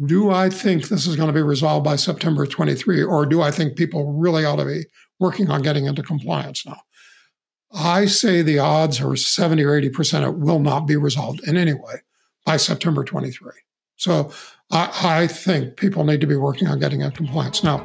do I think this is going to be resolved by September 23, or do I think people really ought to be working on getting into compliance now? I say the odds are 70 or 80% it will not be resolved in any way by September 23. So I think people need to be working on getting into compliance. Now,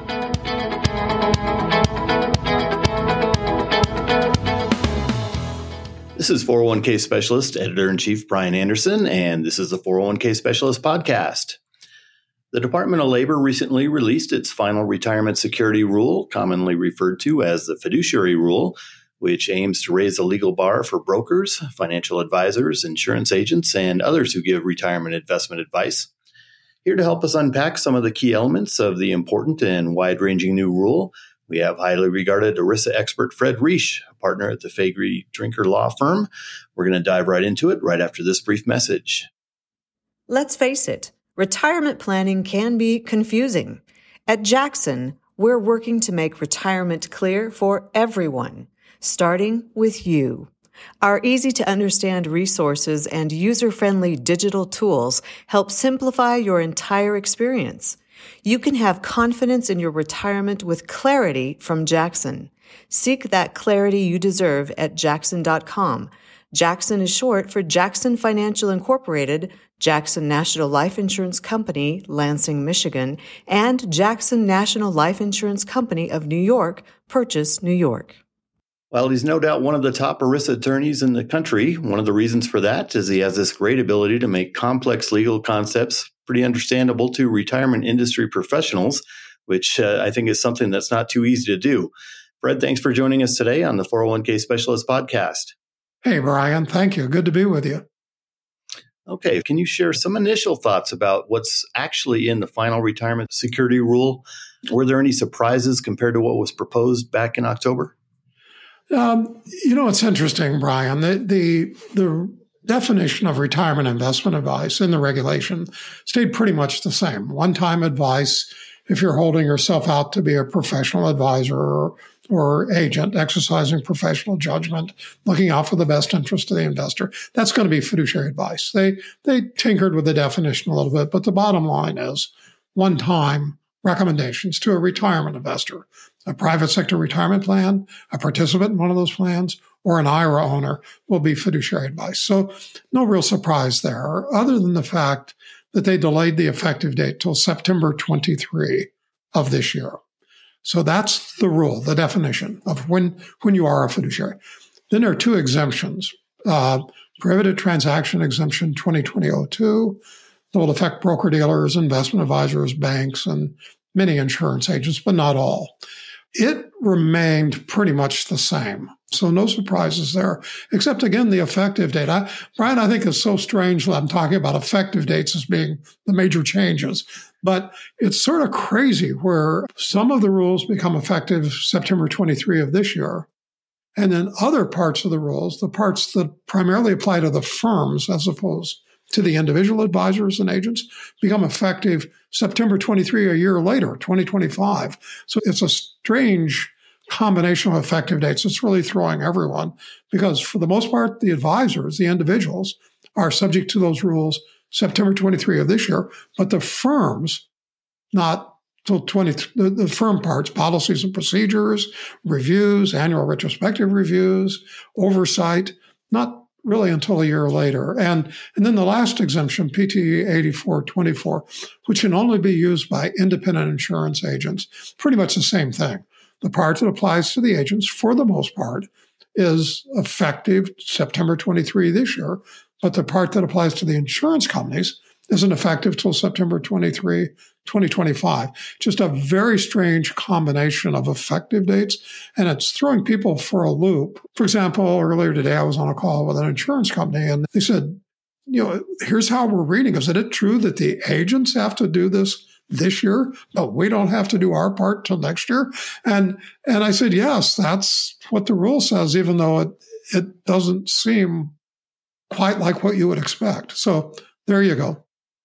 this is 401k Specialist, Editor-in-Chief Brian Anderson, and this is the 401k Specialist Podcast. The Department of Labor recently released its final retirement security rule, commonly referred to as the fiduciary rule, which aims to raise the legal bar for brokers, financial advisors, insurance agents, and others who give retirement investment advice. Here to help us unpack some of the key elements of the important and wide-ranging new rule, we have highly regarded ERISA expert Fred Reish, a partner at the Faegre Drinker Law Firm. We're going to dive right into it right after this brief message. Let's face it, retirement planning can be confusing. At Jackson, we're working to make retirement clear for everyone, starting with you. Our easy-to-understand resources and user-friendly digital tools help simplify your entire experience. You can have confidence in your retirement with clarity from Jackson. Seek that clarity you deserve at jackson.com. Jackson is short for Jackson Financial Incorporated, Jackson National Life Insurance Company, Lansing, Michigan, and Jackson National Life Insurance Company of New York, Purchase, New York. While he's no doubt one of the top ERISA attorneys in the country, one of the reasons for that is he has this great ability to make complex legal concepts pretty understandable to retirement industry professionals, which I think is something that's not too easy to do. Fred, thanks for joining us today on the 401k Specialist Podcast. Hey, Brian, thank you. Good to be with you. Okay, can you share some initial thoughts about what's actually in the final retirement security rule? Were there any surprises compared to what was proposed back in October? It's interesting, Brian. The definition of retirement investment advice in the regulation stayed pretty much the same. One-time advice if you're holding yourself out to be a professional advisor or agent, exercising professional judgment, looking out for the best interest of the investor. That's going to be fiduciary advice. They tinkered with the definition a little bit, but the bottom line is one-time recommendations to a retirement investor, a private sector retirement plan, a participant in one of those plans, or an IRA owner will be fiduciary advice. So no real surprise there, other than the fact that they delayed the effective date till September 23 of this year. So that's the rule, the definition of when you are a fiduciary. Then there are two exemptions. Prohibited transaction exemption 2020-02 that will affect broker-dealers, investment advisors, banks, and many insurance agents, but not all. It remained pretty much the same. So no surprises there, except, again, the effective date. Brian, I think it's so strange that I'm talking about effective dates as being the major changes. But it's sort of crazy where some of the rules become effective September 23 of this year. And then other parts of the rules, the parts that primarily apply to the firms as opposed to the individual advisors and agents, become effective September 23 a year later, 2025. So it's a strange combination of effective dates. It's really throwing everyone because for the most part, the advisors, the individuals, are subject to those rules September 23 of this year, but the firms, not till the firm parts, policies and procedures, reviews, annual retrospective reviews, oversight, not really until a year later. And then the last exemption, PTE 8424, which can only be used by independent insurance agents, pretty much the same thing. The part that applies to the agents, for the most part, is effective September 23 this year, but the part that applies to the insurance companies isn't effective till September 23, 2025. Just a very strange combination of effective dates, and it's throwing people for a loop. For example, earlier today, I was on a call with an insurance company, and they said, here's how we're reading. Is it true that the agents have to do this year, but we don't have to do our part till next year? And I said, yes, that's what the rule says, even though it doesn't seem quite like what you would expect. So there you go.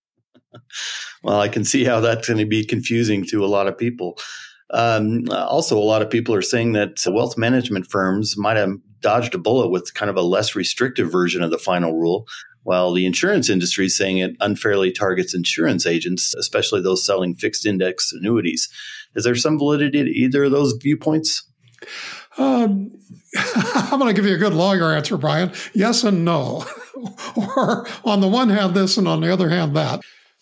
Well, I can see how that's going to be confusing to a lot of people. Also, a lot of people are saying that wealth management firms might have dodged a bullet with kind of a less restrictive version of the final rule, while the insurance industry is saying it unfairly targets insurance agents, especially those selling fixed index annuities. Is there some validity to either of those viewpoints? I'm going to give you a good lawyer answer, Brian. Yes and no. Or on the one hand, this, and on the other hand, that.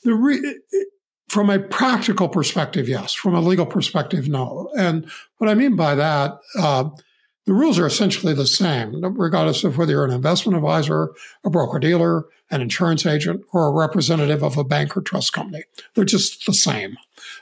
From a practical perspective, yes. From a legal perspective, no. And what I mean by that, the rules are essentially the same, regardless of whether you're an investment advisor, a broker-dealer, an insurance agent, or a representative of a bank or trust company. They're just the same.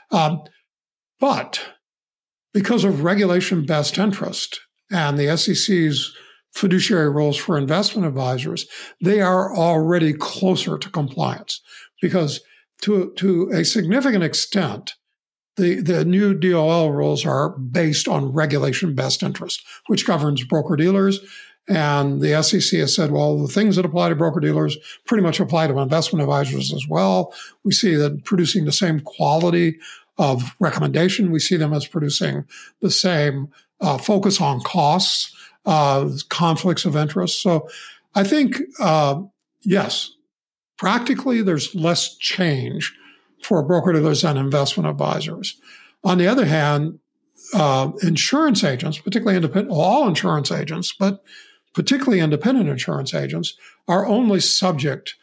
But because of regulation best interest and the SEC's fiduciary rules for investment advisors, they are already closer to compliance because to a significant extent, the new DOL rules are based on regulation best interest, which governs broker-dealers. And the SEC has said, well, the things that apply to broker-dealers pretty much apply to investment advisors as well. We see that producing the same quality of recommendation. We see them as producing the same focus on costs, conflicts of interest. So I think, yes, practically there's less change for broker-dealers and investment advisors. On the other hand, insurance agents, particularly independent, all insurance agents, but particularly independent insurance agents, are only subject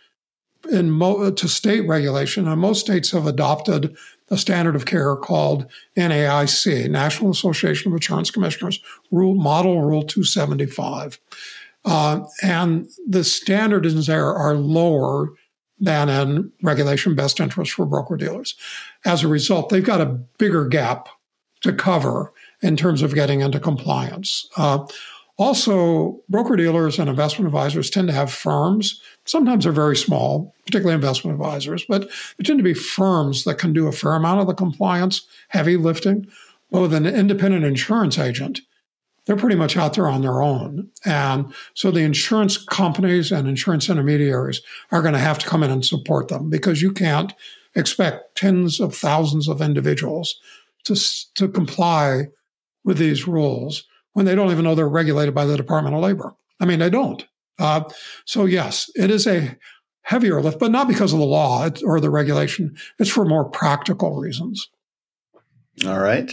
to state regulation. And most states have adopted a standard of care called NAIC, National Association of Insurance Commissioners, Model Rule 275. And the standards there are lower than in regulation best interest for broker-dealers. As a result, they've got a bigger gap to cover in terms of getting into compliance. Also, broker-dealers and investment advisors tend to have firms. Sometimes they're very small, particularly investment advisors, but they tend to be firms that can do a fair amount of the compliance, heavy lifting. But with an independent insurance agent, they're pretty much out there on their own. And so the insurance companies and insurance intermediaries are going to have to come in and support them because you can't expect tens of thousands of individuals to comply with these rules when they don't even know they're regulated by the Department of Labor. I mean, they don't. So yes, it is a heavier lift, but not because of the law or the regulation. It's for more practical reasons. All right.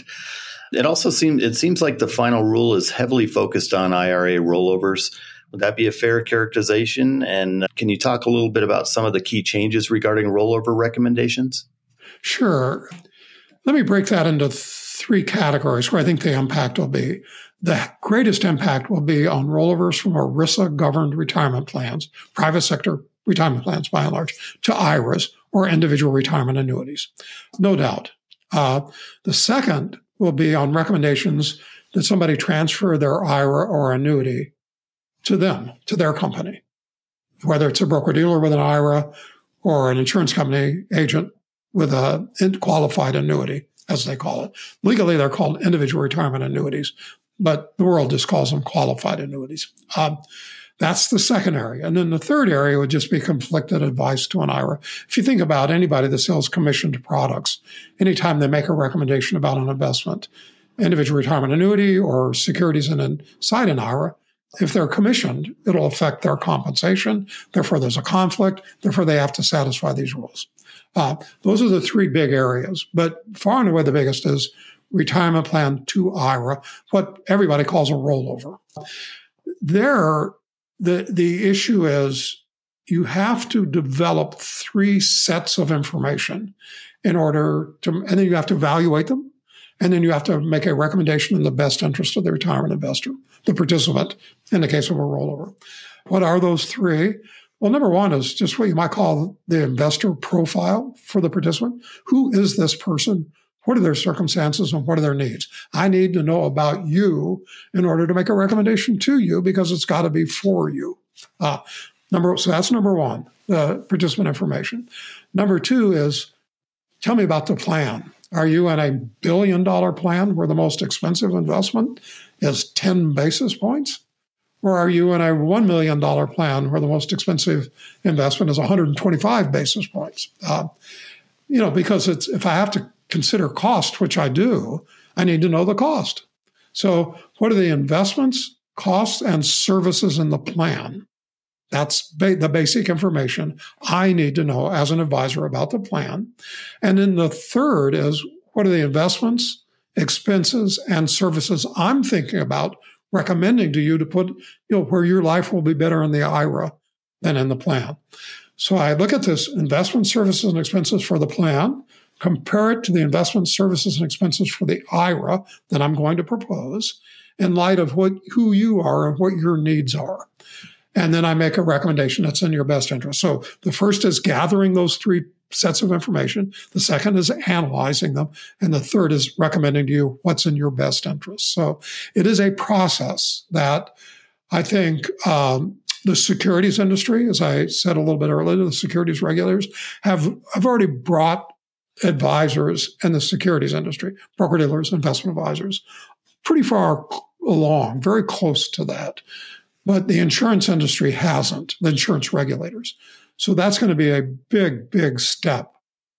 It seems like the final rule is heavily focused on IRA rollovers. Would that be a fair characterization? And can you talk a little bit about some of the key changes regarding rollover recommendations? Sure. Let me break that into three categories where I think the impact will be. The greatest impact will be on rollovers from ERISA-governed retirement plans, private sector retirement plans by and large, to IRAs or individual retirement annuities. No doubt. The second will be on recommendations that somebody transfer their IRA or annuity to them, to their company, whether it's a broker-dealer with an IRA or an insurance company agent with a qualified annuity, as they call it. Legally, they're called individual retirement annuities, but the world just calls them qualified annuities. That's the second area. And then the third area would just be conflicted advice to an IRA. If you think about anybody that sells commissioned products, anytime they make a recommendation about an investment, individual retirement annuity or securities inside an IRA, if they're commissioned, it'll affect their compensation. Therefore, there's a conflict. Therefore, they have to satisfy these rules. Those are the three big areas. But far and away, the biggest is retirement plan to IRA, what everybody calls a rollover. There, the issue is you have to develop three sets of information in order to, and then you have to evaluate them, and then you have to make a recommendation in the best interest of the retirement investor, the participant, in the case of a rollover. What are those three? Well, number one is just what you might call the investor profile for the participant. Who is this person? What are their circumstances and what are their needs? I need to know about you in order to make a recommendation to you because it's got to be for you. So that's number one, the participant information. Number two is tell me about the plan. Are you in $1 billion plan where the most expensive investment is 10 basis points? Or are you in a $1 million plan where the most expensive investment is 125 basis points? Because if I have to consider cost, which I do, I need to know the cost. So what are the investments? costs and services in the plan. That's the basic information I need to know as an advisor about the plan. And then the third is, what are the investments, expenses, and services I'm thinking about recommending to you to put, where your life will be better in the IRA than in the plan. So I look at this investment, services, and expenses for the plan, compare it to the investment, services, and expenses for the IRA that I'm going to propose in light of who you are and what your needs are. And then I make a recommendation that's in your best interest. So the first is gathering those three sets of information. The second is analyzing them. And the third is recommending to you what's in your best interest. So it is a process that I think the securities industry, as I said a little bit earlier, the securities regulators have already brought advisors in the securities industry, broker-dealers, investment advisors, pretty far along, very close to that. But the insurance industry hasn't, the insurance regulators. So that's going to be a big, big step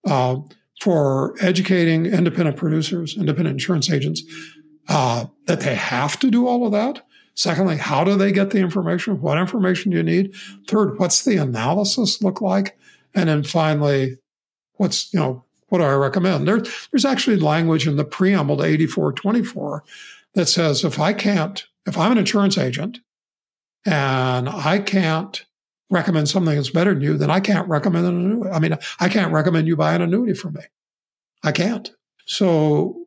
for educating independent producers, independent insurance agents, that they have to do all of that. Secondly, how do they get the information? What information do you need? Third, what's the analysis look like? And then finally, what do I recommend? There's actually language in the preamble to 8424 that says if I'm an insurance agent, and I can't recommend something that's better than you, then I can't recommend an annuity. I mean, I can't recommend you buy an annuity from me. I can't. So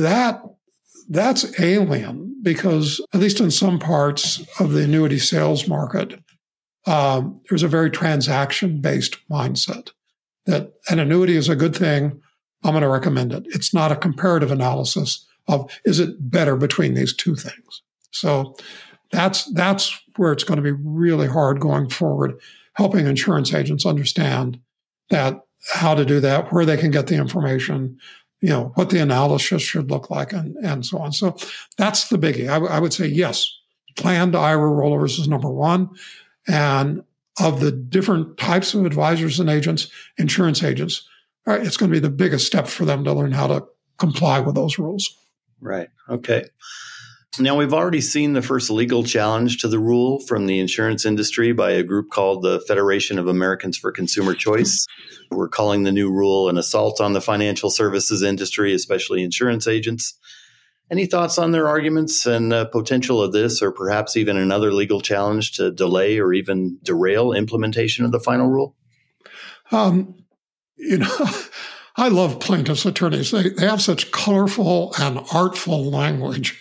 that's alien because, at least in some parts of the annuity sales market, there's a very transaction-based mindset that an annuity is a good thing. I'm going to recommend it. It's not a comparative analysis of, is it better between these two things? So that's where it's going to be really hard going forward, helping insurance agents understand that, how to do that, where they can get the information, what the analysis should look like, and so on. So that's the biggie. I would say, yes, planned IRA rollovers is number one. And of the different types of advisors and agents, insurance agents, it's going to be the biggest step for them to learn how to comply with those rules. Right. Okay. Now, we've already seen the first legal challenge to the rule from the insurance industry by a group called the Federation of Americans for Consumer Choice. We're calling the new rule an assault on the financial services industry, especially insurance agents. Any thoughts on their arguments and potential of this, or perhaps even another legal challenge to delay or even derail implementation of the final rule? I love plaintiffs' attorneys. They have such colorful and artful language.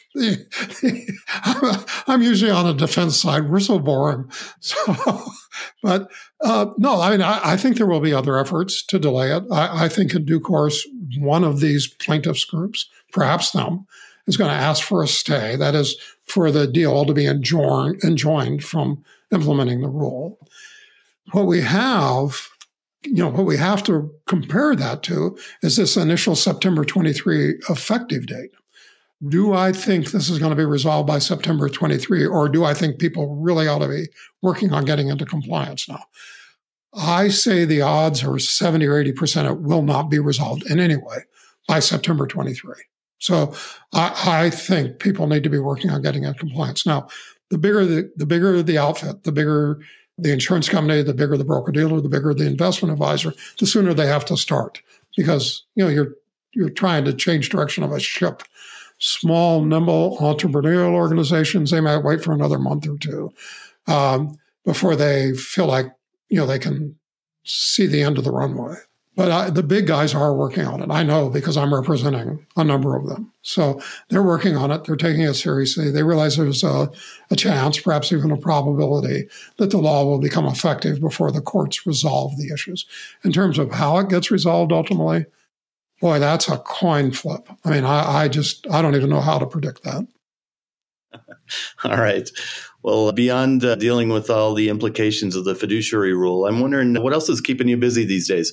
I'm usually on the defense side. We're so boring. But I think there will be other efforts to delay it. I think in due course, one of these plaintiffs' groups, perhaps them, is going to ask for a stay. That is, for the DOL to be enjoined from implementing the rule. What we have to compare that to is this initial September 23 effective date. Do I think this is going to be resolved by September 23, or do I think people really ought to be working on getting into compliance now? I say the odds are 70 or 80% it will not be resolved in any way by September 23. So I think people need to be working on getting into compliance. Now, the bigger the outfit, the bigger the insurance company, the bigger the broker-dealer, the bigger the investment advisor, the sooner they have to start, because you're trying to change direction of a ship. Small, nimble entrepreneurial organizations, they might wait for another month or two before they feel like they can see the end of the runway. But the big guys are working on it. I know because I'm representing a number of them. So they're working on it. They're taking it seriously. They realize there's a chance, perhaps even a probability, that the law will become effective before the courts resolve the issues. In terms of how it gets resolved ultimately, boy, that's a coin flip. I mean, I don't even know how to predict that. All right. Well, beyond dealing with all the implications of the fiduciary rule, I'm wondering what else is keeping you busy these days?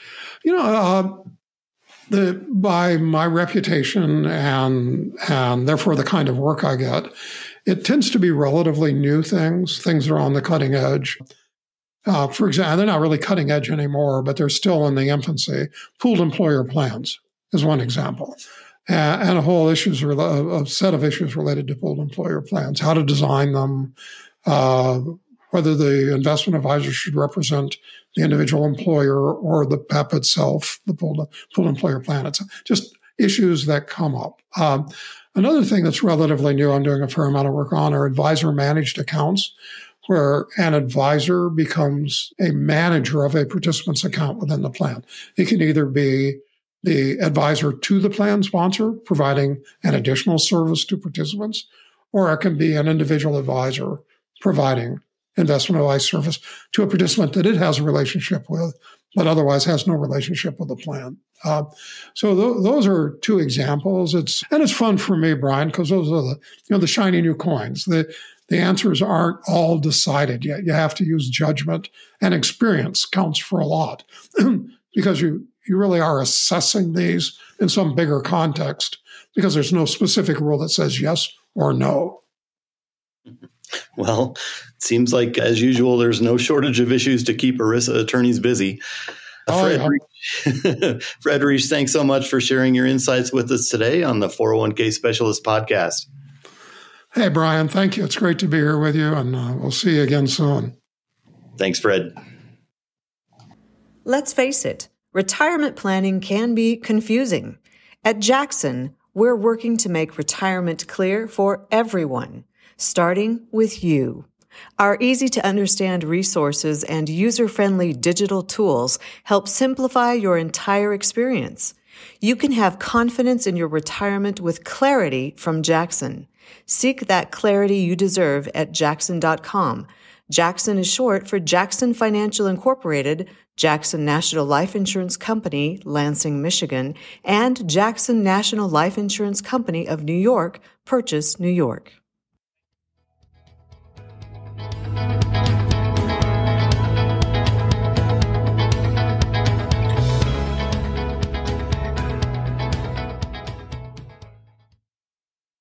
By my reputation and therefore the kind of work I get, it tends to be relatively new things that are on the cutting edge. For example, they're not really cutting edge anymore, but they're still in the infancy. Pooled employer plans is one example. and a whole a set of issues related to pooled employer plans, how to design them, whether the investment advisor should represent the individual employer or the PEP itself, the pooled employer plan. It's just issues that come up. Another thing that's relatively new, I'm doing a fair amount of work on, are advisor-managed accounts, where an advisor becomes a manager of a participant's account within the plan. It can either be the advisor to the plan sponsor, providing an additional service to participants, or it can be an individual advisor providing investment advice service to a participant that it has a relationship with, but otherwise has no relationship with the plan. So those are two examples. It's fun for me, Brian, because those are the shiny new coins. The answers aren't all decided yet. You have to use judgment, and experience counts for a lot because you really are assessing these in some bigger context, because there's no specific rule that says yes or no. Well, it seems like, as usual, there's no shortage of issues to keep ERISA attorneys busy. Fred Reich, thanks so much for sharing your insights with us today on the 401k Specialist Podcast. Hey, Brian, thank you. It's great to be here with you, and we'll see you again soon. Thanks, Fred. Let's face it, retirement planning can be confusing. At Jackson, we're working to make retirement clear for everyone, starting with you. Our easy-to-understand resources and user-friendly digital tools help simplify your entire experience. You can have confidence in your retirement with clarity from Jackson. Seek that clarity you deserve at Jackson.com. Jackson is short for Jackson Financial Incorporated, Jackson National Life Insurance Company, Lansing, Michigan, and Jackson National Life Insurance Company of New York, Purchase, New York.